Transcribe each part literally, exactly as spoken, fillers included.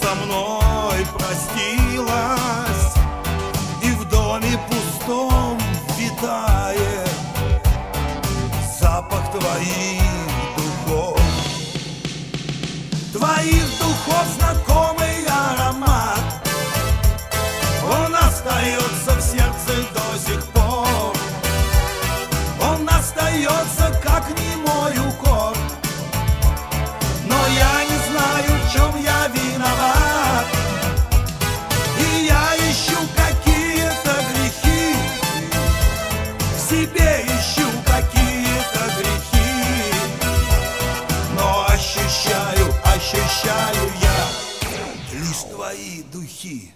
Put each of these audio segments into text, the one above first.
со мной простилась, и в доме пустом витает запах твоих духов. Твоих духов знакомый аромат, он остается в сердце до сих пор. Он остается как немой укор. Но я не знаю, в чем я виноват, и я ищу какие-то грехи, в себе ищу какие-то грехи. Но ощущаю, ощущаю я лишь твои духи.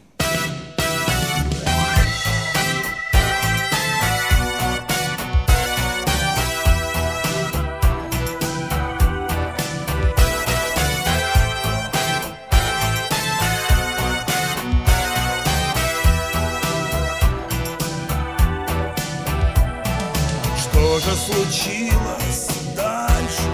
Что же случилось дальше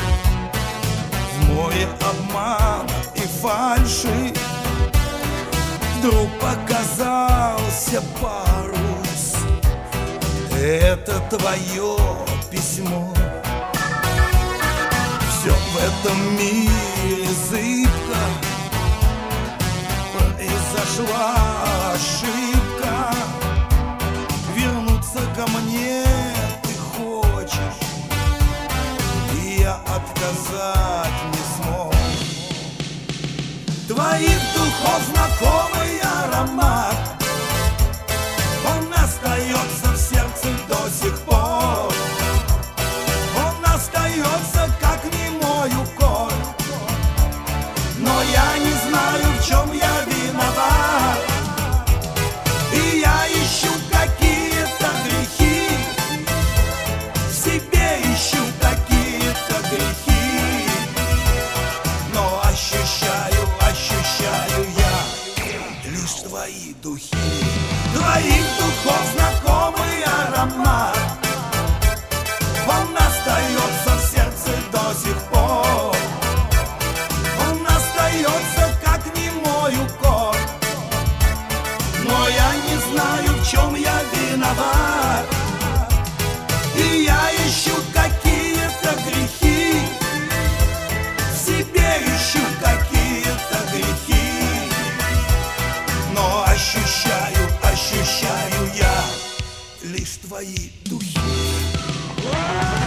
в море обмана и фальши? Вдруг показался парус, это твое письмо. Все в этом мире зыбко, произошла ошибка. Вернуться ко мне отказать не смог. Твоих духов знакомый аромат, он остается в сердце до сих пор. Он остается как немой укор. Но я не знаю, в чем я виноват, и я ищу какие-то грехи, в себе ищу грехи. Но ощущаю, ощущаю я лишь твои духи. Твоих духов знакомый аромат, он остается в сердце до сих пор. Он остается как немой укор. Но я не знаю, в чем я виноват, и я ищу какие-то грехи, в себе ищу какие-то грехи. Но ощущаю, ощущаю я лишь твои духи.